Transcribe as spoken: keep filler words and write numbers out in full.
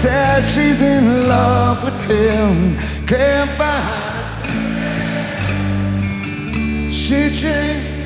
said she's in love with him. Can't find. She drinks